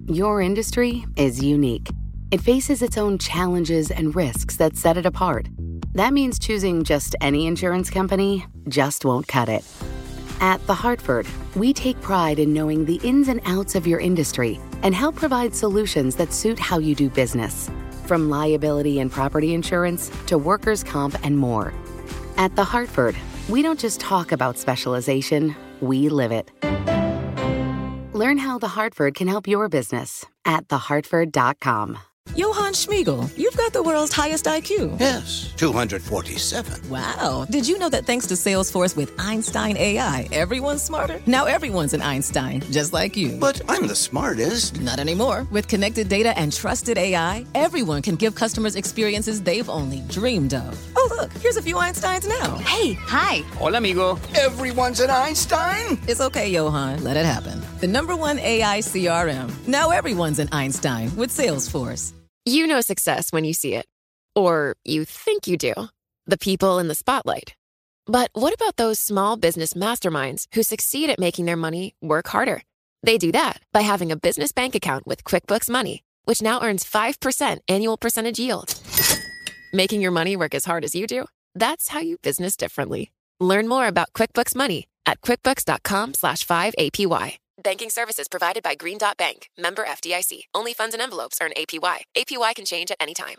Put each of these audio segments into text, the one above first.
Your industry is unique. It faces its own challenges and risks that set it apart. That means choosing just any insurance company just won't cut it. At The Hartford, we take pride in knowing the ins and outs of your industry and help provide solutions that suit how you do business. From liability and property insurance to workers' comp and more. At The Hartford, we don't just talk about specialization, we live it. Learn how The Hartford can help your business at thehartford.com. Johann Schmiegel, you've got the world's highest IQ. Yes, 247. Wow. Did you know that thanks to Salesforce with Einstein AI, everyone's smarter? Now everyone's an Einstein, just like you. But I'm the smartest. Not anymore. With connected data and trusted AI, everyone can give customers experiences they've only dreamed of. Oh, look, here's a few Einsteins now. Hey, hi. Hola, amigo. Everyone's an Einstein? It's okay, Johann. Let it happen. The #1 AI CRM. Now everyone's an Einstein with Salesforce. You know success when you see it. Or you think you do. The people in the spotlight. But what about those small business masterminds who succeed at making their money work harder? They do that by having a business bank account with QuickBooks Money, which now earns 5% annual percentage yield. Making your money work as hard as you do? That's how you business differently. Learn more about QuickBooks Money at quickbooks.com/5APY. Banking services provided by Green Dot Bank. Member FDIC. Only funds and envelopes earn APY. APY can change at any time.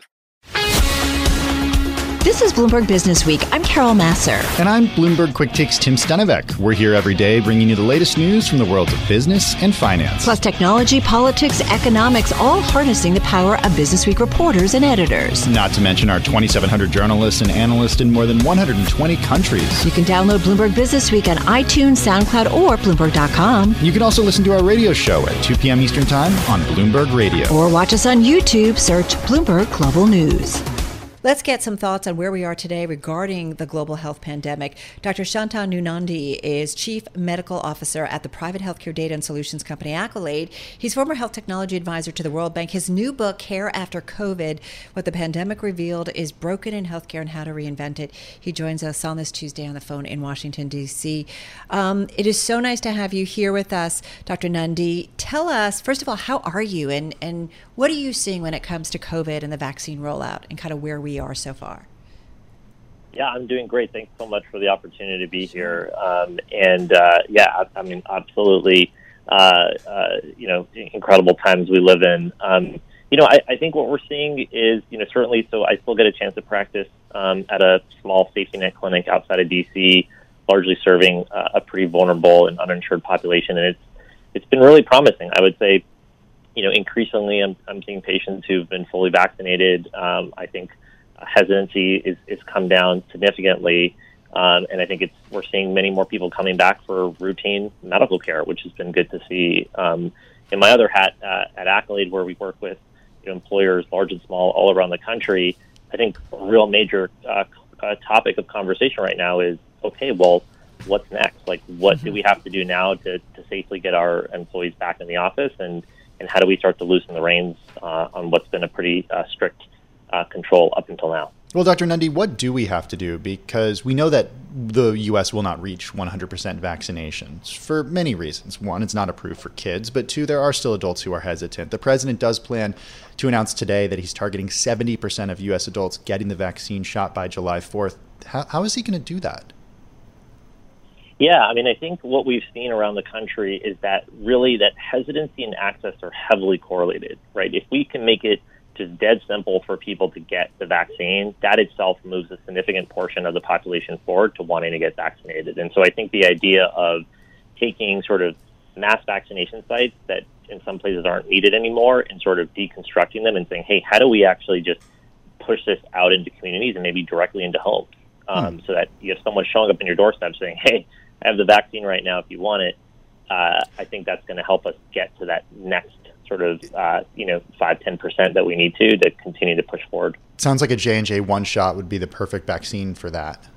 This is Bloomberg Business Week. I'm Carol Massar. And I'm Bloomberg Quick Takes Tim Stenivek. We're here every day bringing you the latest news from the worlds of business and finance. Plus technology, politics, economics, all harnessing the power of Business Week reporters and editors. Not to mention our 2,700 journalists and analysts in more than 120 countries. You can download Bloomberg Business Week on iTunes, SoundCloud, or Bloomberg.com. You can also listen to our radio show at 2 p.m. Eastern Time on Bloomberg Radio. Or watch us on YouTube. Search Bloomberg Global News. Let's get some thoughts on where we are today regarding the global health pandemic. Dr. Shantanu Nundy is Chief Medical Officer at the private healthcare data and solutions company Accolade. He's former health technology advisor to the World Bank. His new book, Care After COVID, What the Pandemic Revealed is Broken in Healthcare and How to Reinvent It. He joins us on this Tuesday on the phone in Washington, D.C. It is so nice to have you here with us, Dr. Nundy. Tell us, first of all, how are you and what are you seeing when it comes to COVID and the vaccine rollout and kind of where we are so far? Yeah, I'm doing great. Thanks so much for the opportunity to be here. Absolutely, incredible times we live in. I think what we're seeing is, certainly, so I still get a chance to practice at a small safety net clinic outside of D.C., largely serving a pretty vulnerable and uninsured population. And it's been really promising. I would say, increasingly I'm seeing patients who've been fully vaccinated. I think hesitancy is come down significantly, and I think we're seeing many more people coming back for routine medical care, which has been good to see. In my other hat at Accolade, where we work with employers large and small all around the country, I think a real major topic of conversation right now is, okay, well, what's next? Like, what do we have to do now to safely get our employees back in the office, and how do we start to loosen the reins on what's been a pretty strict control up until now? Well, Dr. Nundy, what do we have to do? Because we know that the U.S. will not reach 100% vaccinations for many reasons. One, it's not approved for kids, but two, there are still adults who are hesitant. The president does plan to announce today that he's targeting 70% of U.S. adults getting the vaccine shot by July 4th. How is he going to do that? Yeah, I think what we've seen around the country is that really that hesitancy and access are heavily correlated, right? If we can make it just dead simple for people to get the vaccine, that itself moves a significant portion of the population forward to wanting to get vaccinated. And so I think the idea of taking sort of mass vaccination sites that in some places aren't needed anymore and sort of deconstructing them and saying, hey, how do we actually just push this out into communities and maybe directly into homes so that you have someone showing up in your doorstep saying, hey, I have the vaccine right now if you want it. I think that's going to help us get to that next sort of, 5-10% that we need to continue to push forward. Sounds like a J&J one shot would be the perfect vaccine for that.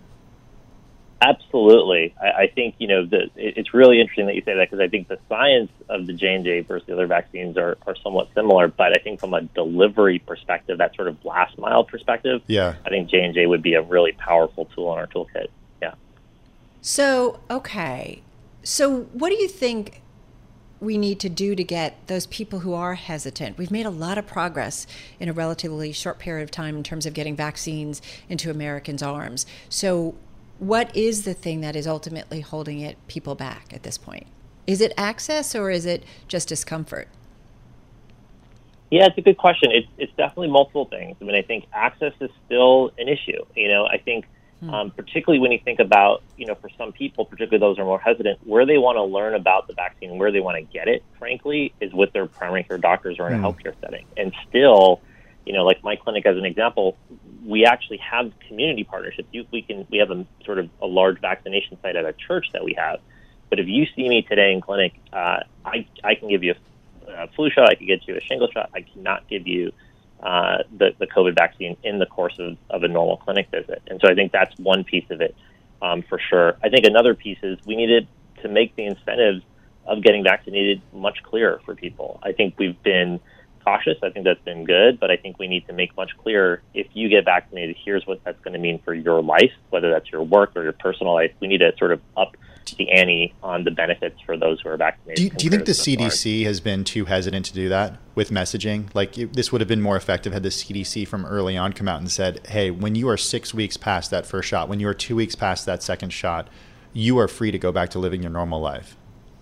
Absolutely. I think, it's really interesting that you say that because I think the science of the J&J versus the other vaccines are somewhat similar. But I think from a delivery perspective, that sort of last mile perspective, I think J&J would be a really powerful tool in our toolkit. Yeah. So, okay. So what do you think we need to do to get those people who are hesitant? We've made a lot of progress in a relatively short period of time in terms of getting vaccines into Americans' arms. So what is the thing that is ultimately holding people back at this point? Is it access or is it just discomfort? Yeah, it's a good question. It's definitely multiple things. I mean, I think access is still an issue. I think particularly when you think about, for some people, particularly those who are more hesitant, where they want to learn about the vaccine, where they want to get it, frankly, is with their primary care doctors or in a healthcare setting. And still, like my clinic as an example, we actually have community partnerships. We have a large vaccination site at a church that we have. But if you see me today in clinic, I can give you a flu shot, I can get you a shingle shot. I cannot give you the COVID vaccine in the course of a normal clinic visit. And so I think that's one piece of it for sure. I think another piece is we needed to make the incentives of getting vaccinated much clearer for people. I think we've been cautious. I think that's been good, but I think we need to make much clearer, if you get vaccinated, here's what that's going to mean for your life, whether that's your work or your personal life. We need to sort of up the ante on the benefits for those who are vaccinated. Do you think the CDC has been too hesitant to do that with messaging? Like, this would have been more effective had the CDC from early on come out and said, hey, when you are 6 weeks past that first shot, when you are 2 weeks past that second shot, you are free to go back to living your normal life.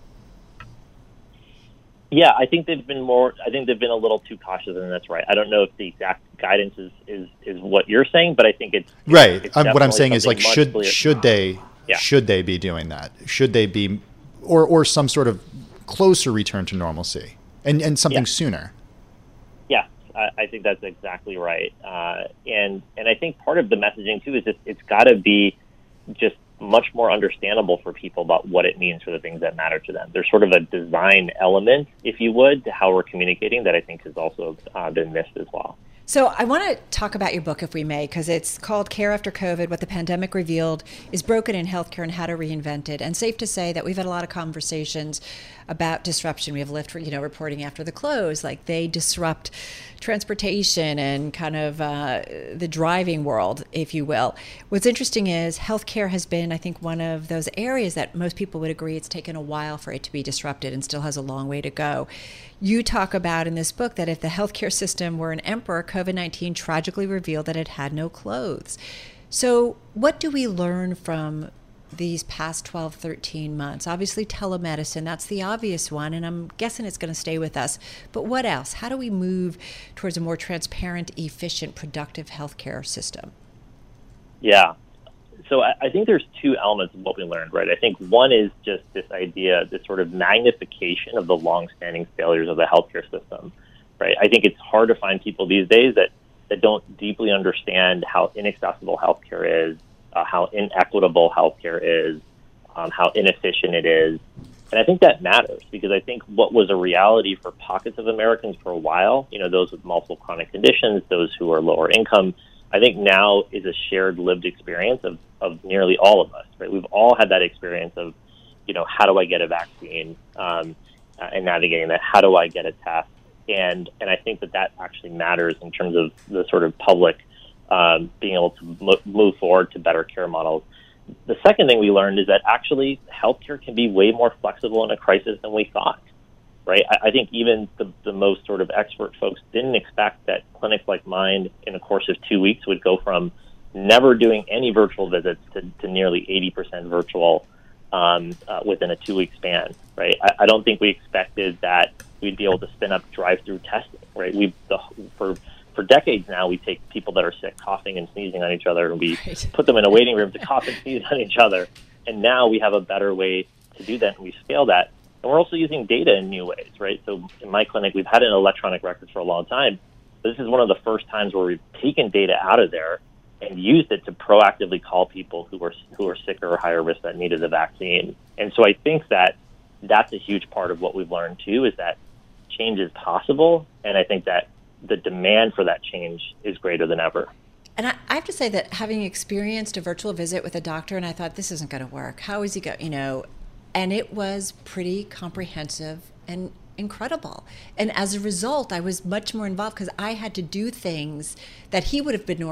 Yeah, I think they've been a little too cautious, and that's right. I don't know if the exact guidance is what you're saying, but I think it's right. It's what I'm saying is, like, should they be doing that? Should they be, or some sort of closer return to normalcy and something sooner? Yeah, I think that's exactly right. And I think part of the messaging too is it's got to be just much more understandable for people about what it means for the things that matter to them. There's sort of a design element, if you would, to how we're communicating that I think has also been missed as well. So I want to talk about your book, if we may, because it's called Care After COVID, What the Pandemic Revealed is Broken in Healthcare and How to Reinvent It. And safe to say that we've had a lot of conversations about disruption. We have Lyft, reporting after the close, like they disrupt transportation and kind of the driving world, if you will. What's interesting is healthcare has been, I think, one of those areas that most people would agree it's taken a while for it to be disrupted and still has a long way to go. You talk about in this book that if the healthcare system were an emperor, COVID-19 tragically revealed that it had no clothes. So what do we learn from these past 12, 13 months? Obviously, telemedicine, that's the obvious one, and I'm guessing it's going to stay with us. But what else? How do we move towards a more transparent, efficient, productive healthcare system? Yeah. So I think there's two elements of what we learned, right? I think one is just this idea, this sort of magnification of the longstanding failures of the healthcare system, right? I think it's hard to find people these days that don't deeply understand how inaccessible healthcare is, how inequitable healthcare is, how inefficient it is. And I think that matters because I think what was a reality for pockets of Americans for a while, those with multiple chronic conditions, those who are lower income, I think now is a shared lived experience of nearly all of us, right? We've all had that experience of, how do I get a vaccine and navigating that? How do I get a test? And I think that actually matters in terms of the sort of public being able to move forward to better care models. The second thing we learned is that actually healthcare can be way more flexible in a crisis than we thought, right? I think even the most sort of expert folks didn't expect that clinics like mine in a course of 2 weeks would go from never doing any virtual visits to nearly 80% virtual within a 2-week span, right? I don't think we expected that we'd be able to spin up drive-through testing, right? For decades now, we take people that are sick, coughing and sneezing on each other, and we put them in a waiting room to cough and sneeze on each other. And now we have a better way to do that, and we scale that. And we're also using data in new ways, right? So in my clinic, we've had an electronic record for a long time. But this is one of the first times where we've taken data out of there and used it to proactively call people who are sicker or higher risk that needed a vaccine. And so I think that's a huge part of what we've learned, too, is that change is possible. And I think that the demand for that change is greater than ever. And I have to say that having experienced a virtual visit with a doctor, and I thought, this isn't going to work. How is he going, and it was pretty comprehensive and incredible. And as a result, I was much more involved because I had to do things that he would have been normally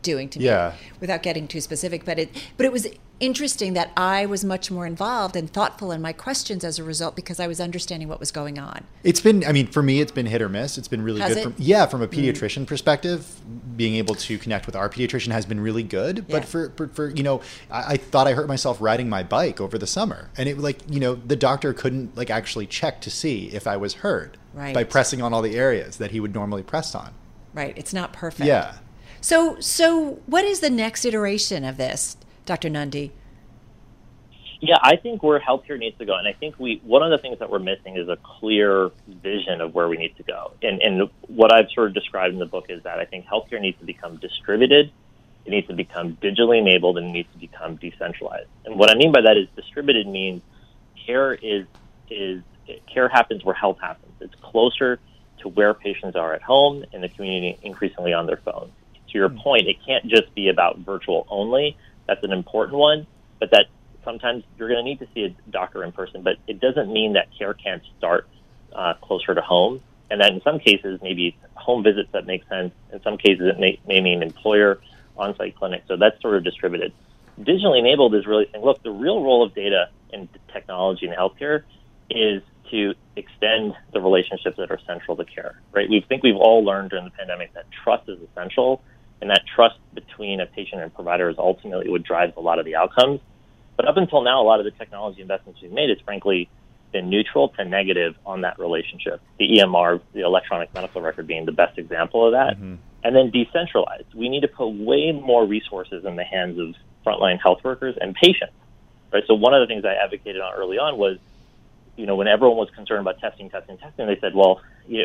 doing to me, Yeah. without getting too specific. But it was interesting that I was much more involved and thoughtful in my questions as a result, because I was understanding what was going on. It's been, I mean, for me, it's been hit or miss. It's been really Has good. it? From a pediatrician perspective, being able to connect with our pediatrician has been really good. But for you know, I thought I hurt myself riding my bike over the summer, and it like, you know, the doctor couldn't like actually check to see if I was hurt by pressing on all the areas that he would normally press on. Right. It's not perfect. Yeah. So what is the next iteration of this, Dr. Nundy? Yeah, I think where healthcare needs to go, and I think one of the things that we're missing is a clear vision of where we need to go. And what I've sort of described in the book is that I think healthcare needs to become distributed, it needs to become digitally enabled, and it needs to become decentralized. And what I mean by that is distributed means care happens where health happens. It's closer to where patients are at home, in the community, increasingly on their phones. To your point, it can't just be about virtual only. That's an important one, but that sometimes you're going to need to see a doctor in person, but it doesn't mean that care can't start closer to home. And that in some cases, maybe it's home visits that make sense. In some cases, it may mean employer on-site clinic. So that's sort of distributed. Digitally enabled is really saying, look, the real role of data and technology in healthcare is to extend the relationships that are central to care, right? We think we've all learned during the pandemic that trust is essential, and that trust between a patient and provider is ultimately what drives a lot of the outcomes. But up until now, a lot of the technology investments we've made has frankly been neutral to negative on that relationship. The EMR, the electronic medical record, being the best example of that. Mm-hmm. And then decentralized. We need to put way more resources in the hands of frontline health workers and patients, right? So one of the things I advocated on early on was, you know, when everyone was concerned about testing, they said, well,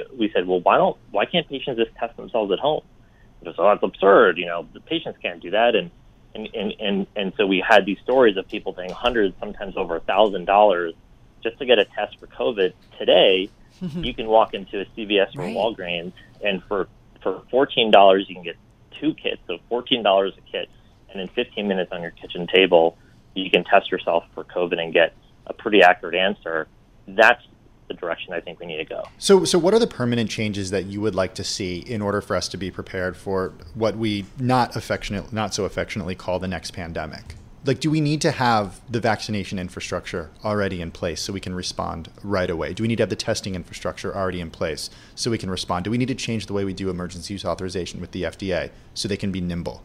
why can't patients just test themselves at home? So that's absurd. You know, the patients can't do that. And so we had these stories of people paying hundreds, sometimes over $1,000 just to get a test for COVID. Today, you can walk into a CVS or Walgreens, and for $14, you can get 2 kits, so $14 a kit, and in 15 minutes on your kitchen table, you can test yourself for COVID and get a pretty accurate answer. That's the direction I think we need to go. So what are the permanent changes that you would like to see in order for us to be prepared for what we not so affectionately call the next pandemic? Like, do we need to have the vaccination infrastructure already in place so we can respond right away? Do we need to have the testing infrastructure already in place so we can respond? Do we need to change the way we do emergency use authorization with the FDA so they can be nimble?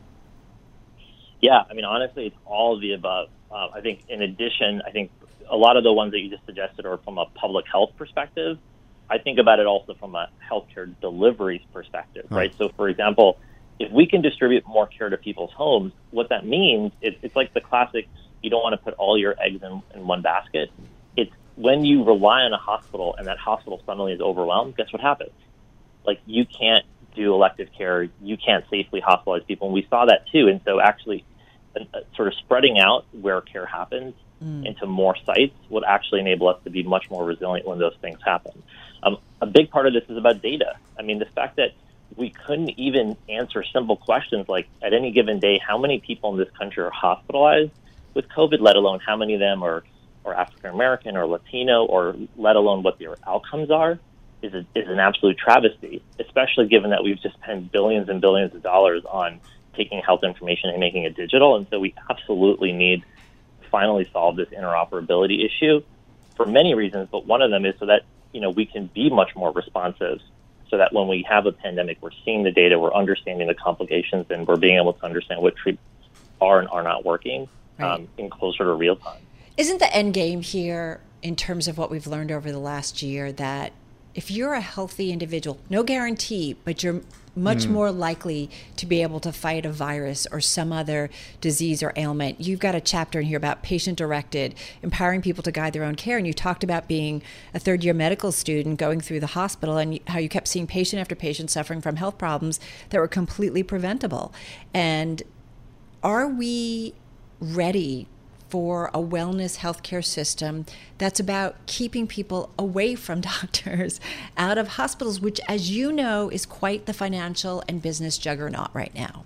Yeah, I mean, honestly, it's all of the above. I think in addition, I think a lot of the ones that you just suggested are from a public health perspective. I think about it also from a healthcare delivery perspective, right? So, for example, if we can distribute more care to people's homes, what that means, it's like the classic, you don't want to put all your eggs in one basket. It's when you rely on a hospital and that hospital suddenly is overwhelmed, guess what happens? Like, you can't do elective care, you can't safely hospitalize people, and we saw that too. And so actually sort of spreading out where care happens into more sites would actually enable us to be much more resilient when those things happen. A big part of this is about data. I mean, the fact that we couldn't even answer simple questions like, at any given day, how many people in this country are hospitalized with COVID, let alone how many of them are African-American or Latino, or let alone what their outcomes are, is an absolute travesty, especially given that we've just spent billions and billions of dollars on taking health information and making it digital. And so we absolutely need to finally solve this interoperability issue for many reasons, but one of them is so that, you know, we can be much more responsive, so that when we have a pandemic, we're seeing the data, we're understanding the complications, and we're being able to understand what treatments are and are not working in closer to real time. Isn't the end game here, in terms of what we've learned over the last year, that if you're a healthy individual, no guarantee, but you're much more likely to be able to fight a virus or some other disease or ailment? You've got a chapter in here about patient-directed, empowering people to guide their own care. And you talked about being a third-year medical student going through the hospital and how you kept seeing patient after patient suffering from health problems that were completely preventable. And are we ready for a wellness healthcare system that's about keeping people away from doctors, out of hospitals, which, as you know, is quite the financial and business juggernaut right now?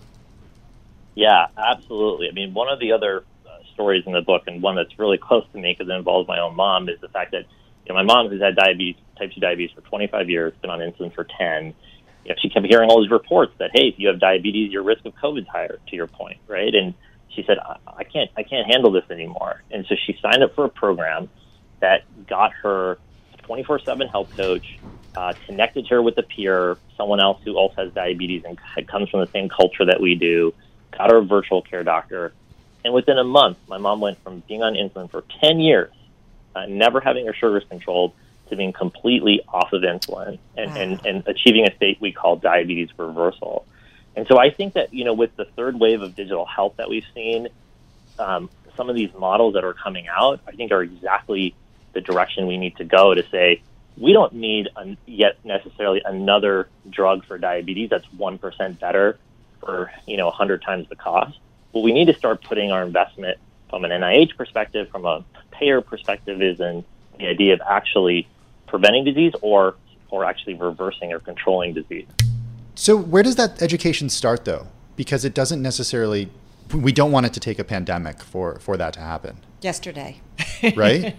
Yeah, absolutely. I mean, one of the other stories in the book, and one that's really close to me because it involves my own mom, is the fact that, you know, my mom, who's had diabetes, type 2 diabetes for 25 years, been on insulin for 10, she kept hearing all these reports that, hey, if you have diabetes, your risk of COVID is higher, to your point, right? And she said, I can't handle this anymore. And so she signed up for a program that got her a 24/7 health coach, connected her with a peer, someone else who also has diabetes and comes from the same culture that we do, got her a virtual care doctor. And within a month, my mom went from being on insulin for 10 years, never having her sugars controlled, to being completely off of insulin and achieving a state we call diabetes reversal. And so I think that, with the third wave of digital health that we've seen, some of these models that are coming out, I think are exactly the direction we need to go to say, we don't need yet necessarily another drug for diabetes that's 1% better for, 100 times the cost. What we need to start putting our investment from an NIH perspective, from a payer perspective, is in the idea of actually preventing disease or actually reversing or controlling disease. So where does that education start, though? Because it doesn't necessarily, we don't want it to take a pandemic for that to happen. Yesterday. Right?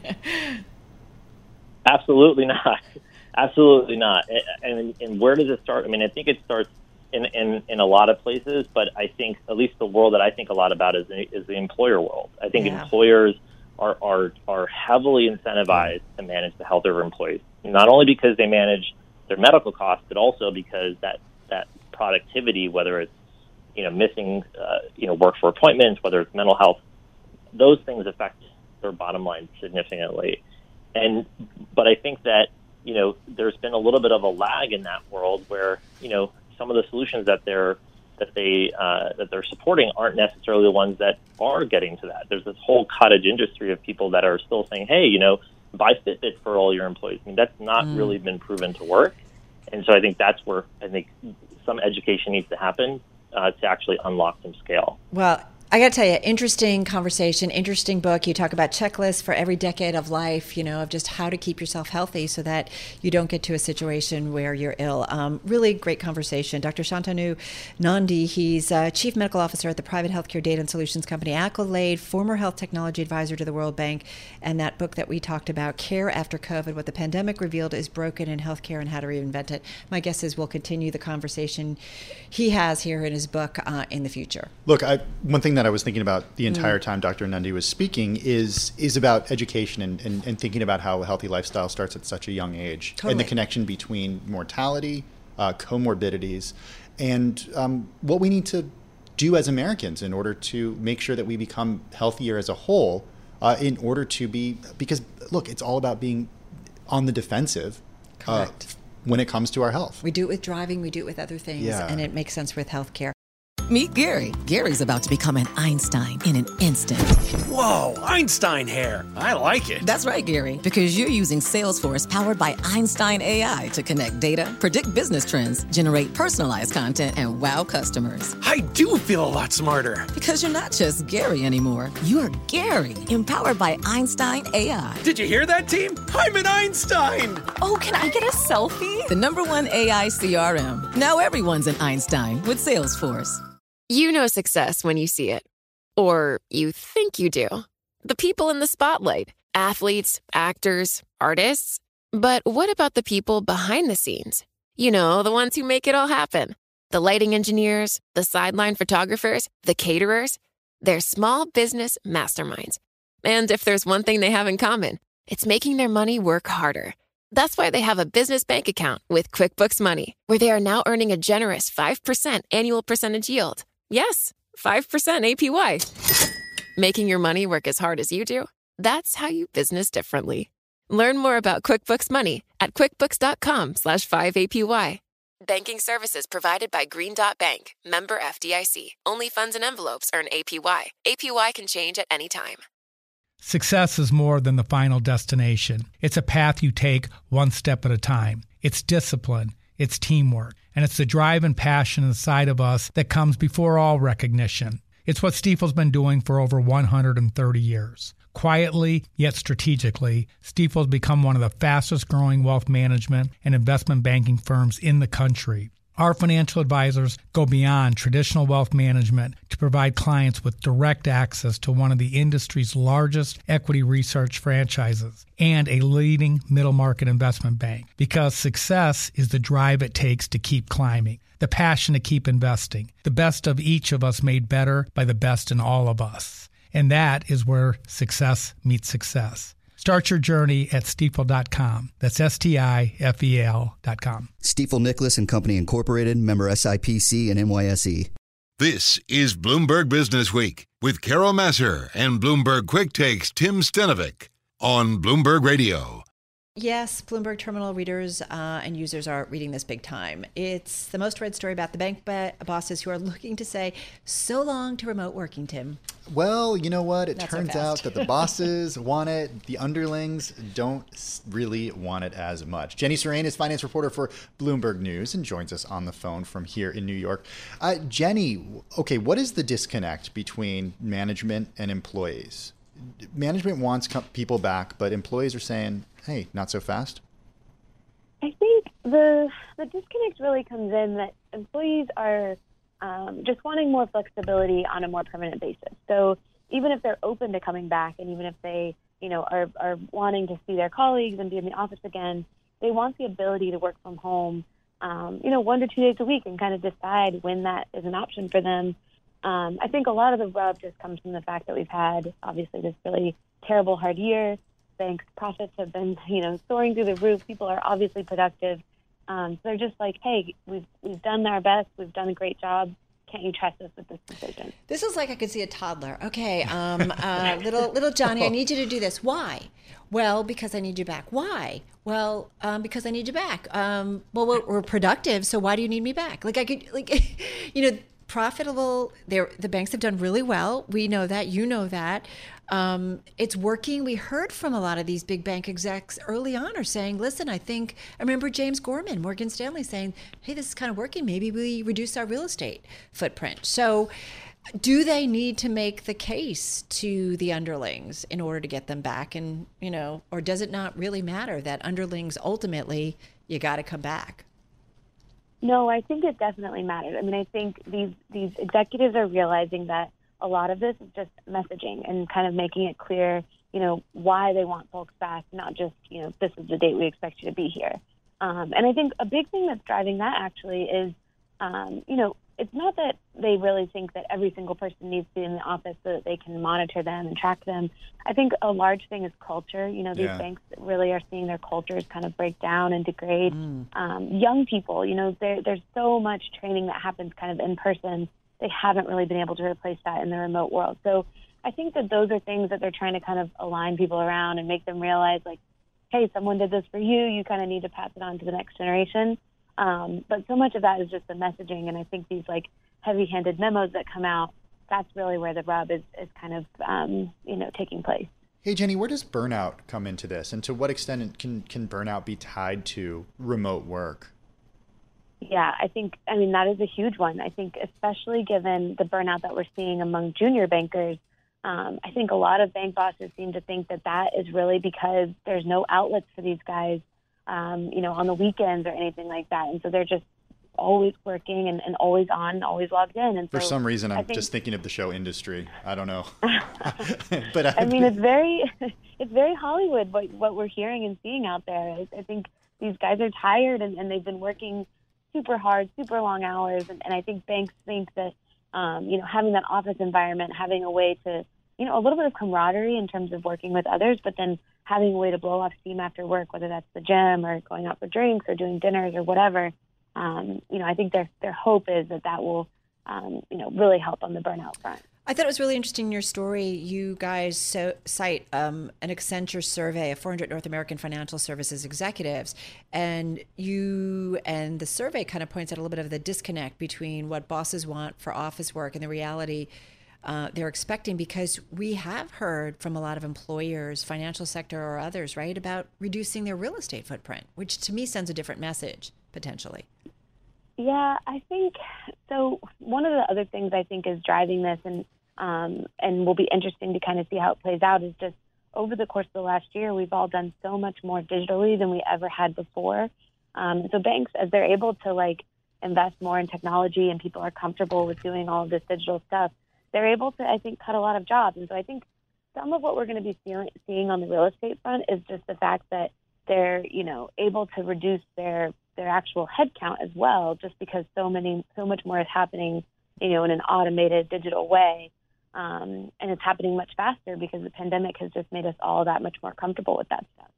Absolutely not. Absolutely not. And where does it start? I mean, I think it starts in a lot of places, but I think at least the world that I think a lot about is the employer world. I think employers are heavily incentivized to manage the health of their employees, not only because they manage their medical costs, but also because that productivity, whether it's missing work for appointments, whether it's mental health, those things affect their bottom line significantly. But I think that there's been a little bit of a lag in that world where some of the solutions that they're supporting aren't necessarily the ones that are getting to that. There's this whole cottage industry of people that are still saying, hey, buy Fitbit for all your employees. I mean, that's not really been proven to work. And so I think that's where I think some education needs to happen to actually unlock some scale. Well, I got to tell you, interesting conversation, interesting book. You talk about checklists for every decade of life, of just how to keep yourself healthy so that you don't get to a situation where you're ill. Really great conversation. Dr. Shantanu Nandi, he's Chief Medical Officer at the private healthcare data and solutions company Accolade, former health technology advisor to the World Bank, and that book that we talked about, Care After COVID, What the Pandemic Revealed is Broken in Healthcare and How to Reinvent It. My guess is we'll continue the conversation he has here in his book in the future. Look, one thing that I was thinking about the entire time Dr. Nandi was speaking is about education and thinking about how a healthy lifestyle starts at such a young age. Totally. And the connection between mortality, comorbidities, and what we need to do as Americans in order to make sure that we become healthier as a whole in order to be, because look, it's all about being on the defensive. Correct. When it comes to our health. We do it with driving, we do it with other things, and it makes sense with healthcare. Meet Gary. Gary's about to become an Einstein in an instant. Whoa, Einstein hair. I like it. That's right, Gary, because you're using Salesforce powered by Einstein AI to connect data, predict business trends, generate personalized content, and wow customers. I do feel a lot smarter. Because you're not just Gary anymore. You're Gary, empowered by Einstein AI. Did you hear that, team? I'm an Einstein. Oh, can I get a selfie? The #1 AI CRM. Now everyone's an Einstein with Salesforce. You know success when you see it. Or you think you do. The people in the spotlight. Athletes, actors, artists. But what about the people behind the scenes? The ones who make it all happen. The lighting engineers, the sideline photographers, the caterers. They're small business masterminds. And if there's one thing they have in common, it's making their money work harder. That's why they have a business bank account with QuickBooks Money, where they are now earning a generous 5% annual percentage yield. Yes, 5% APY. Making your money work as hard as you do? That's how you business differently. Learn more about QuickBooks Money at quickbooks.com/5APY. Banking services provided by Green Dot Bank, member FDIC. Only funds and envelopes earn APY. APY can change at any time. Success is more than the final destination. It's a path you take one step at a time. It's discipline. It's teamwork. And it's the drive and passion inside of us that comes before all recognition. It's what Stifel's been doing for over 130 years. Quietly, yet strategically, Stifel's become one of the fastest growing wealth management and investment banking firms in the country. Our financial advisors go beyond traditional wealth management to provide clients with direct access to one of the industry's largest equity research franchises and a leading middle market investment bank, because success is the drive it takes to keep climbing, the passion to keep investing, the best of each of us made better by the best in all of us. And that is where success meets success. Start your journey at Stifel.com. That's STIFEL.com. Stifel Nicholas and Company Incorporated, member SIPC and NYSE. This is Bloomberg Business Week with Carol Massar and Bloomberg Quick Takes Tim Stenovic on Bloomberg Radio. Yes, Bloomberg Terminal readers and users are reading this big time. It's the most read story about the bank bosses who are looking to say, so long to remote working, Tim. Well, you know what? It Not turns so out that the bosses want it. The underlings don't really want it as much. Jenny Serrain is finance reporter for Bloomberg News and joins us on the phone from here in New York. Jenny, okay, what is the disconnect between management and employees? Management wants people back, but employees are saying, hey, not so fast? I think the disconnect really comes in that employees are just wanting more flexibility on a more permanent basis. So even if they're open to coming back, and even if they, are wanting to see their colleagues and be in the office again, they want the ability to work from home, 1 to 2 days a week, and kind of decide when that is an option for them. I think a lot of the rub just comes from the fact that we've had, obviously, this really terrible, hard year. Banks' profits have been, soaring through the roof. People are obviously productive. So they're just like, hey, we've done our best. We've done a great job. Can't you trust us with this decision? This is like I could see a toddler. Okay, little Johnny, I need you to do this. Why? Well, because I need you back. Why? Well, because I need you back. Well, we're productive, so why do you need me back? Profitable. The banks have done really well. We know that. You know that. It's working. We heard from a lot of these big bank execs early on are saying, listen, I remember James Gorman, Morgan Stanley, saying, hey, this is kind of working. Maybe we reduce our real estate footprint. So do they need to make the case to the underlings in order to get them back? And, or does it not really matter that underlings ultimately, you got to come back? No, I think it definitely matters. I mean, I think these executives are realizing that a lot of this is just messaging and kind of making it clear, why they want folks back, not just, this is the date we expect you to be here. And I think a big thing that's driving that actually is, it's not that they really think that every single person needs to be in the office so that they can monitor them and track them. I think a large thing is culture. These banks really are seeing their cultures kind of break down and degrade. Young people, there's so much training that happens kind of in person. They haven't really been able to replace that in the remote world. So I think that those are things that they're trying to kind of align people around and make them realize, like, hey, someone did this for you. You kind of need to pass it on to the next generation. But so much of that is just the messaging, and I think these heavy-handed memos that come out, that's really where the rub is kind of taking place. Hey Jenny, where does burnout come into this, and to what extent can burnout be tied to remote work? Yeah, that is a huge one. I think especially given the burnout that we're seeing among junior bankers, I think a lot of bank bosses seem to think that is really because there's no outlets for these guys on the weekends or anything like that. And so they're just always working and always on, always logged in. And for some reason, I'm just thinking of the show Industry. I don't know. But it's very Hollywood, what we're hearing and seeing out there. I think these guys are tired and they've been working super hard, super long hours. And I think banks think that, having that office environment, having a way to, a little bit of camaraderie in terms of working with others, but then having a way to blow off steam after work, whether that's the gym or going out for drinks or doing dinners or whatever. I think their hope is that will, really help on the burnout front. I thought it was really interesting in your story. You guys cite an Accenture survey of 400 North American financial services executives, and the survey kind of points out a little bit of the disconnect between what bosses want for office work and the reality they're expecting, because we have heard from a lot of employers, financial sector or others, right, about reducing their real estate footprint, which to me sends a different message, potentially. Yeah, I think so. One of the other things I think is driving this and will be interesting to kind of see how it plays out is just over the course of the last year, we've all done so much more digitally than we ever had before. So banks, as they're able to invest more in technology and people are comfortable with doing all of this digital stuff, they're able to, I think, cut a lot of jobs. And so I think some of what we're going to be seeing on the real estate front is just the fact that they're, able to reduce their actual headcount as well, just because so much more is happening, in an automated digital way. And it's happening much faster because the pandemic has just made us all that much more comfortable with that stuff.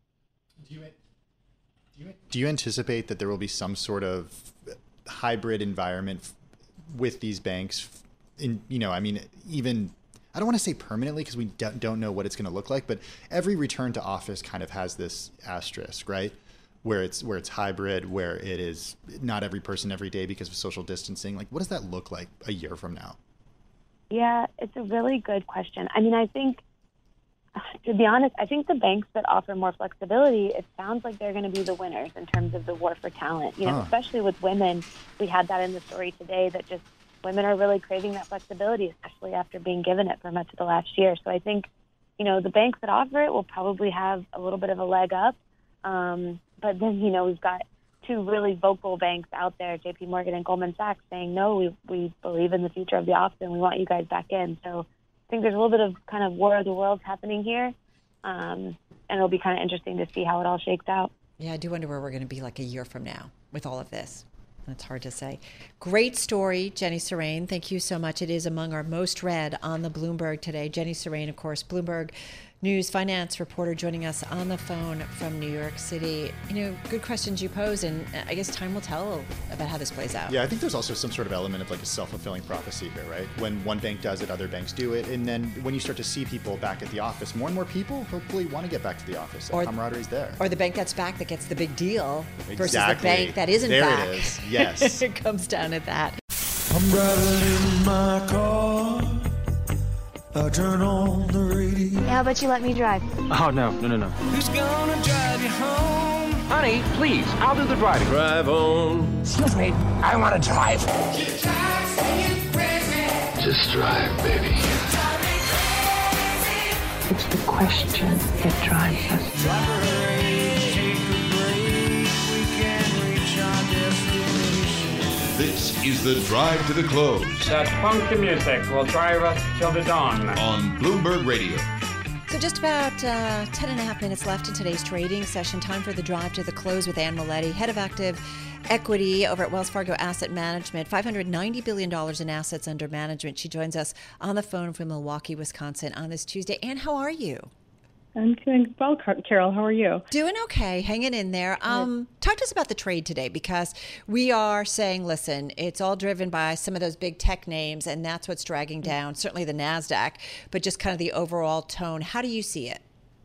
Do you anticipate that there will be some sort of hybrid environment with these banks? Even I don't want to say permanently because we don't know what it's going to look like, but every return to office kind of has this asterisk, right? Where it's hybrid, where it is not every person every day because of social distancing. Like, what does that look like a year from now? Yeah, it's a really good question. I mean, I think, to be honest, I think the banks that offer more flexibility, it sounds like they're going to be the winners in terms of the war for talent. Especially with women, we had that in the story today that just women are really craving that flexibility, especially after being given it for much of the last year. So I think, the banks that offer it will probably have a little bit of a leg up. But then, we've got two really vocal banks out there, JP Morgan and Goldman Sachs, saying, no, we believe in the future of the office and we want you guys back in. So I think there's a little bit of kind of war of the worlds happening here. And it'll be kind of interesting to see how it all shakes out. Yeah, I do wonder where we're going to be like a year from now with all of this. It's hard to say. Great story, Jenny Serrane. Thank you so much. It is among our most read on the Bloomberg today. Jenny Serrane, of course, Bloomberg News finance reporter, joining us on the phone from New York City. Good questions you pose, and I guess time will tell about how this plays out. Yeah, I think there's also some sort of element of like a self-fulfilling prophecy here, right? When one bank does it, other banks do it, and then when you start to see people back at the office, more and more people hopefully want to get back to the office. The camaraderie's there. Or the bank that's back that gets the big deal versus the bank that isn't there back. There it is, yes. It comes down to that. I'm driving in my car. I turn on the radio. How about you let me drive? Oh, no. Who's gonna drive you home? Honey, please, I'll do the driving. Drive on. Excuse me, I want to drive. Just drive, baby. It's the question that drives us. This is the Drive to the Close. That funky music will drive us till the dawn. On Bloomberg Radio. So just about 10 and a half minutes left in today's trading session. Time for the Drive to the Close with Anne Maletti, head of active equity over at Wells Fargo Asset Management, $590 billion in assets under management. She joins us on the phone from Milwaukee, Wisconsin on this Tuesday. Anne, how are you? I'm doing well, Carol. How are you? Doing okay, hanging in there. Talk to us about the trade today, because we are saying, listen, it's all driven by some of those big tech names, and that's what's dragging down certainly the NASDAQ, but just kind of the overall tone. How do you see it?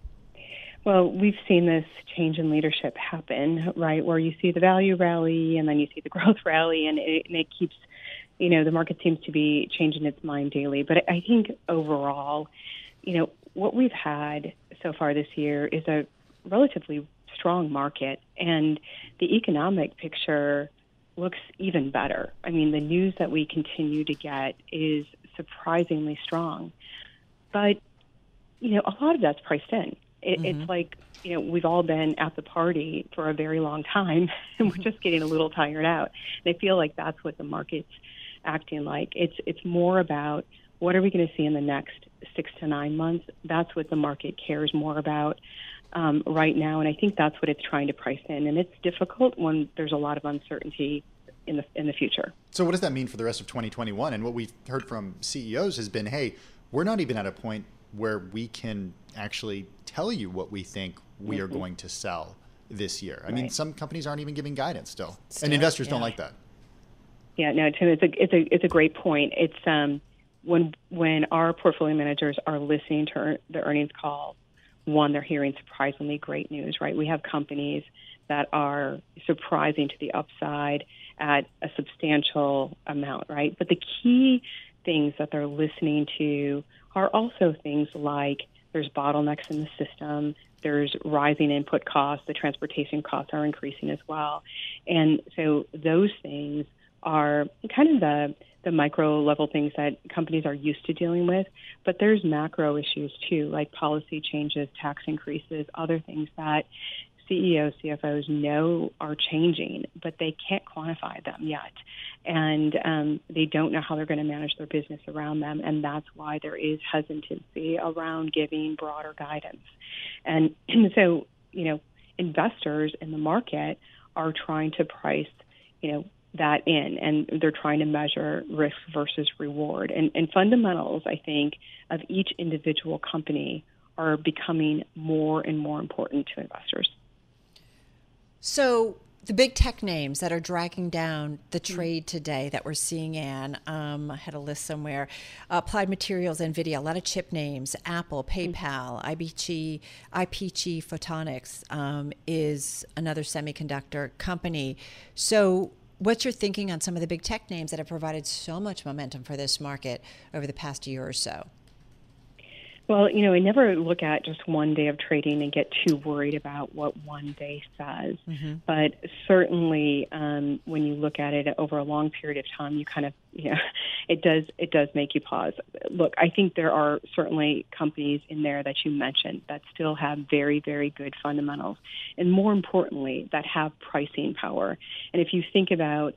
Well, we've seen this change in leadership happen, right, where you see the value rally and then you see the growth rally, and it keeps, the market seems to be changing its mind daily. But I think overall, what we've had so far this year is a relatively strong market, and the economic picture looks even better. I mean, the news that we continue to get is surprisingly strong. But, a lot of that's priced in. It's like, we've all been at the party for a very long time, and we're just getting a little tired out. And I feel like that's what the market's acting like. It's more about what are we going to see in the next 6 to 9 months. That's what the market cares more about right now, and I think that's what it's trying to price in. And it's difficult when there's a lot of uncertainty in the future. So what does that mean for the rest of 2021? And what we've heard from CEOs has been, hey, we're not even at a point where we can actually tell you what we think we are going to sell this year. I mean, some companies aren't even giving guidance still, and investors don't like that. Yeah, no, Tim, it's a great point. It's when our portfolio managers are listening to the earnings call, one, they're hearing surprisingly great news, right? We have companies that are surprising to the upside at a substantial amount, right? But the key things that they're listening to are also things like there's bottlenecks in the system, there's rising input costs, the transportation costs are increasing as well. And so those things are kind of the micro level things that companies are used to dealing with, but there's macro issues too, like policy changes, tax increases, other things that CEOs, CFOs know are changing, but they can't quantify them yet. And they don't know how they're going to manage their business around them. And that's why there is hesitancy around giving broader guidance. And so, investors in the market are trying to price, that in, and they're trying to measure risk versus reward. And fundamentals, I think, of each individual company are becoming more and more important to investors. So the big tech names that are dragging down the trade today that we're seeing, Anne, I had a list somewhere, Applied Materials, NVIDIA, a lot of chip names, Apple, PayPal, IPG Photonics is another semiconductor company. So what's your thinking on some of the big tech names that have provided so much momentum for this market over the past year or so? Well, I never look at just one day of trading and get too worried about what one day says. Mm-hmm. But certainly, when you look at it over a long period of time, you kind of, it does make you pause. Look, I think there are certainly companies in there that you mentioned that still have very, very good fundamentals, and more importantly, that have pricing power. And if you think about,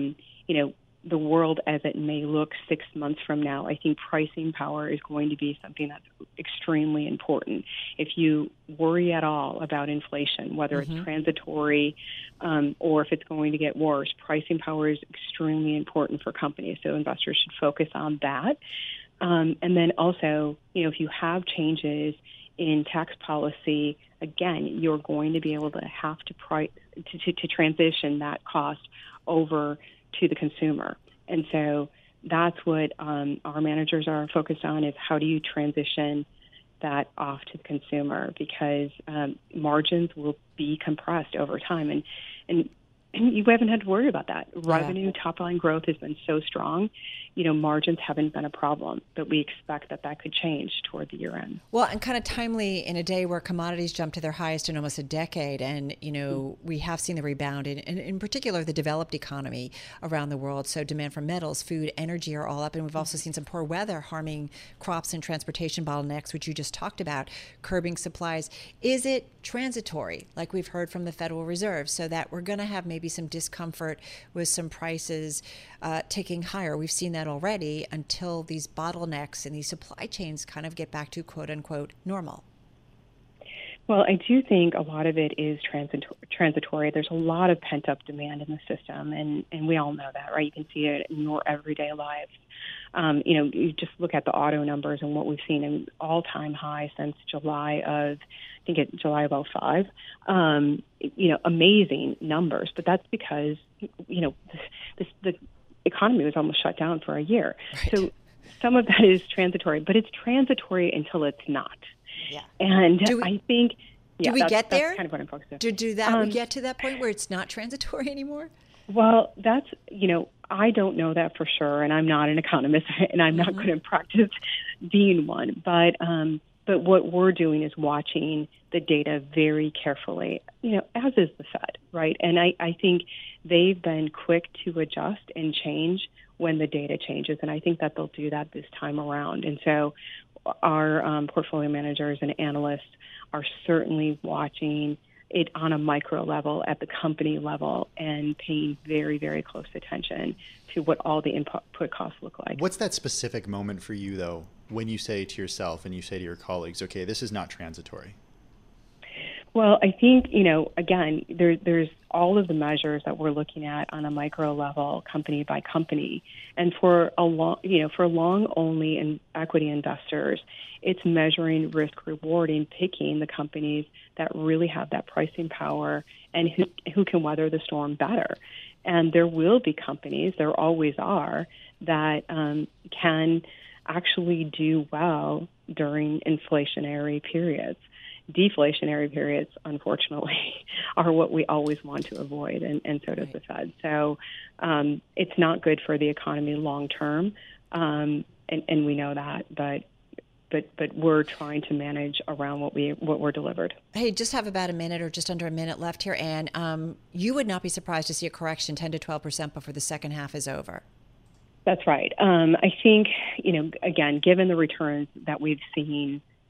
the world as it may look 6 months from now, I think pricing power is going to be something that's extremely important. If you worry at all about inflation, whether it's transitory or if it's going to get worse, pricing power is extremely important for companies. So investors should focus on that. And then also, if you have changes in tax policy, again, you're going to be able to have to to transition that cost over to the consumer. And so that's what our managers are focused on, is how do you transition that off to the consumer, because margins will be compressed over time. And you haven't had to worry about that. Revenue, top-line growth has been so strong. Margins haven't been a problem, but we expect that could change toward the year end. Well, and kind of timely in a day where commodities jumped to their highest in almost a decade. And, we have seen the rebound in particular, the developed economy around the world. So demand for metals, food, energy are all up. And we've also seen some poor weather harming crops and transportation bottlenecks, which you just talked about, curbing supplies. Is it transitory, like we've heard from the Federal Reserve, so that we're going to have maybe some discomfort with some prices ticking higher? We've seen that already, until these bottlenecks and these supply chains kind of get back to quote unquote normal. Well, I do think a lot of it is transitory. There's a lot of pent-up demand in the system, and we all know that, right? You can see it in your everyday lives. You just look at the auto numbers and what we've seen, an all-time high since July of 2005. Amazing numbers, but that's because, the economy was almost shut down for a year. Right. So some of that is transitory, but it's transitory until it's not. Yeah. And I think, do we get there? That's kind of what I'm focused on. We get to that point where it's not transitory anymore? Well, that's, I don't know that for sure, and I'm not an economist, and I'm not going to practice being one. But what we're doing is watching the data very carefully, as is the Fed, right? And I think they've been quick to adjust and change when the data changes, and I think that they'll do that this time around. And so our portfolio managers and analysts are certainly watching it on a micro level, at the company level, and paying very, very close attention to what all the input costs look like. What's that specific moment for you, though, when you say to yourself and you say to your colleagues, okay, this is not transitory? Well, I think, again, there's all of the measures that we're looking at on a micro level, company by company. And for long only and equity investors, it's measuring risk reward and picking the companies that really have that pricing power and who can weather the storm better. And there will be companies, there always are, that can actually do well during inflationary periods. Deflationary periods, unfortunately, are what we always want to avoid, and so does the Fed. So it's not good for the economy long term, and we know that, but we're trying to manage around what we're delivered. Hey, just have about a minute or just under a minute left here, Anne. You would not be surprised to see a correction 10 to 12% before the second half is over. That's right. I think, again, given the returns that we've seen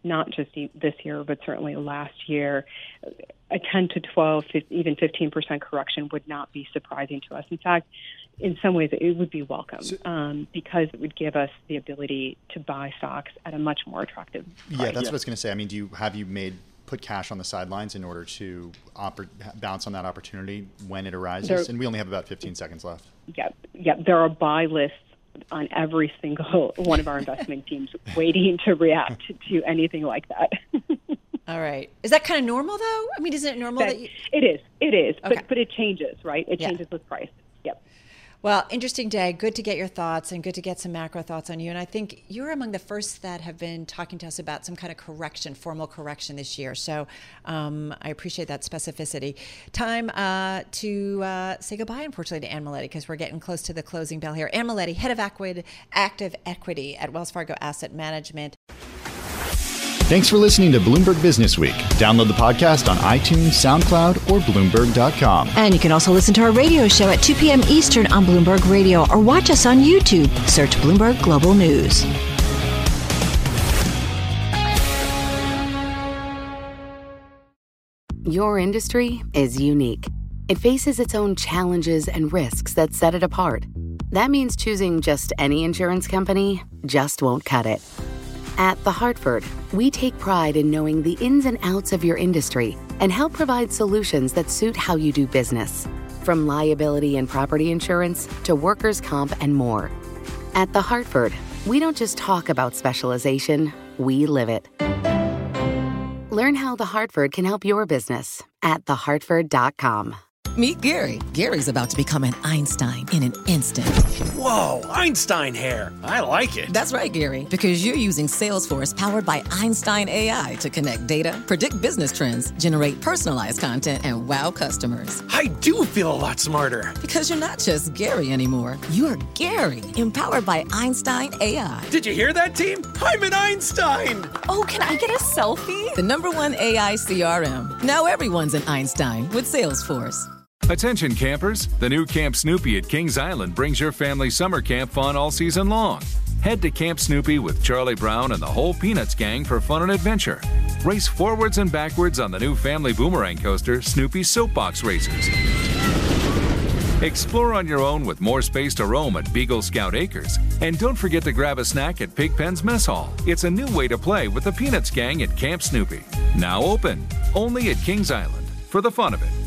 not just this year, but certainly last year, a 10 to 12, even 15% correction would not be surprising to us. In fact, in some ways, it would be welcome because it would give us the ability to buy stocks at a much more attractive price. Yeah, that's what I was going to say. I mean, have you put cash on the sidelines in order to bounce on that opportunity when it arises? And we only have about 15 seconds left. Yeah. There are buy lists on every single one of our investment teams waiting to react to anything like that. All right. Is that kind of normal, though? I mean, isn't it normal that you... It is. Okay. But it changes, right? It changes with price. Yep. Well, interesting day. Good to get your thoughts and good to get some macro thoughts on you. And I think you're among the first that have been talking to us about some kind of formal correction this year. So I appreciate that specificity. Time to say goodbye, unfortunately, to Anne Maletti, because we're getting close to the closing bell here. Anne Maletti, head of active equity at Wells Fargo Asset Management. Thanks for listening to Bloomberg Business Week. Download the podcast on iTunes, SoundCloud, or Bloomberg.com. And you can also listen to our radio show at 2 p.m. Eastern on Bloomberg Radio or watch us on YouTube. Search Bloomberg Global News. Your industry is unique. It faces its own challenges and risks that set it apart. That means choosing just any insurance company just won't cut it. At The Hartford, we take pride in knowing the ins and outs of your industry and help provide solutions that suit how you do business, from liability and property insurance to workers' comp and more. At The Hartford, we don't just talk about specialization, we live it. Learn how The Hartford can help your business at thehartford.com. Meet Gary. Gary's about to become an Einstein in an instant. Whoa, Einstein hair. I like it. That's right, Gary, because you're using Salesforce powered by Einstein AI to connect data, predict business trends, generate personalized content, and wow customers. I do feel a lot smarter. Because you're not just Gary anymore. You're Gary, empowered by Einstein AI. Did you hear that, team? I'm an Einstein. Oh, can I get a selfie? The #1 AI CRM. Now everyone's an Einstein with Salesforce. Attention campers, the new Camp Snoopy at Kings Island brings your family summer camp fun all season long. Head to Camp Snoopy with Charlie Brown and the whole Peanuts gang for fun and adventure. Race forwards and backwards on the new family boomerang coaster, Snoopy's Soapbox Racers. Explore on your own with more space to roam at Beagle Scout Acres. And don't forget to grab a snack at Pigpen's Mess Hall. It's a new way to play with the Peanuts gang at Camp Snoopy. Now open, only at Kings Island, for the fun of it.